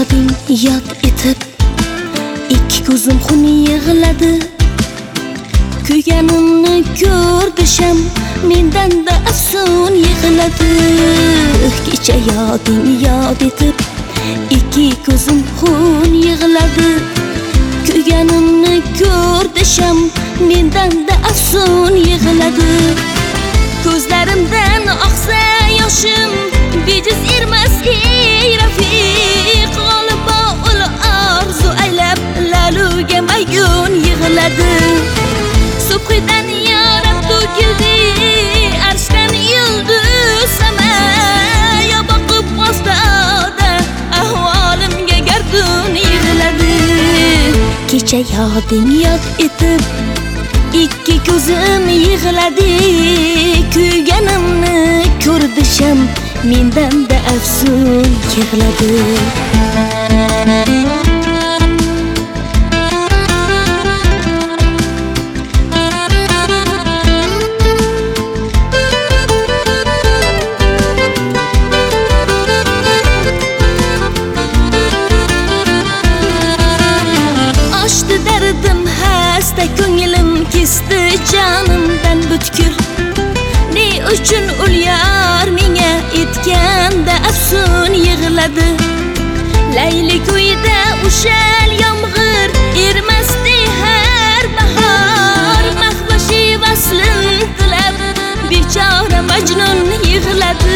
yoding yod etib ikki ko'zim xun yig'ladi. Kuyganimni ko'rdi sham, mendanda afsun yig'ladi. Kecha yoding yod etib ikki ko'zim xun yig'ladi. Kuyganimni ko'rdi sham, mendanda afsun yig'ladi. Ko'zlarimdan oqsa yoshim, bejiz ermas ey rafiq. G'olibo ul orzu aylab laluga mayyun yig'ladi. Subhidan yorab to'kildi arshdan yulduz sama. Yo boqib ostada ahvolimga gardun yig'ladi. Kecha yoding yod etib ikki ko'zim yig'ladi. Kuyganimni ko'rdi sham, mendanda afsun yig'ladi. Oshdi dardim hasta, ko'nglim kesdi jonimdan butkul. Ne uchun ul yor menga etganda afsun yig'ladi. Layli ko'yda ushal yomg'ir ermasdi har bahor. Mahvashi vaslin tilab bechora majnun yig'ladi.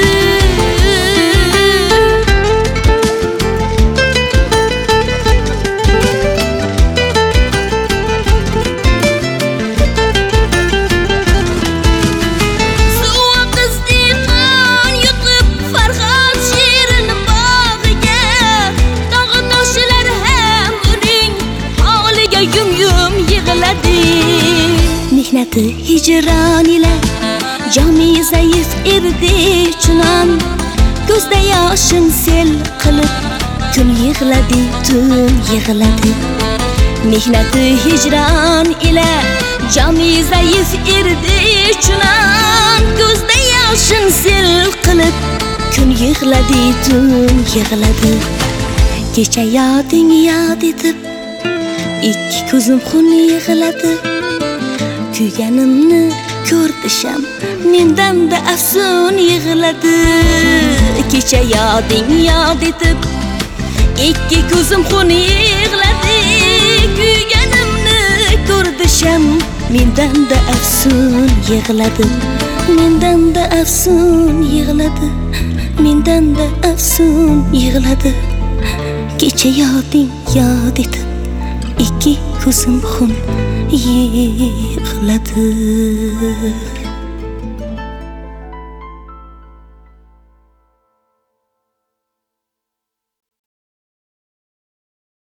Mehnati hijron ila jomi zaif erdi chunon. Ko'zda yoshim sel qilib kun yig'ladi, tun yig'ladi. Mehnati hijron ila jomi zaif erdi chunon. Ko'zda yoshim sel qilib kun yig'ladi, tun yig'ladi. Kecha yoding yod etib ikki ko'zim xun yig'ladi. Kuyganimni ko'rdi sham, mendanda afsun yig'ladi. Kecha yoding yod etib ikki ko'zim xun yig'ladi. Kuyganimni ko'rdi sham, mendanda afsun yig'ladi. Mendanda afsun yig'ladi. Mendanda afsun yig'ladi. Kecha yoding yod etib ikki ko'zim xun yig'ladi.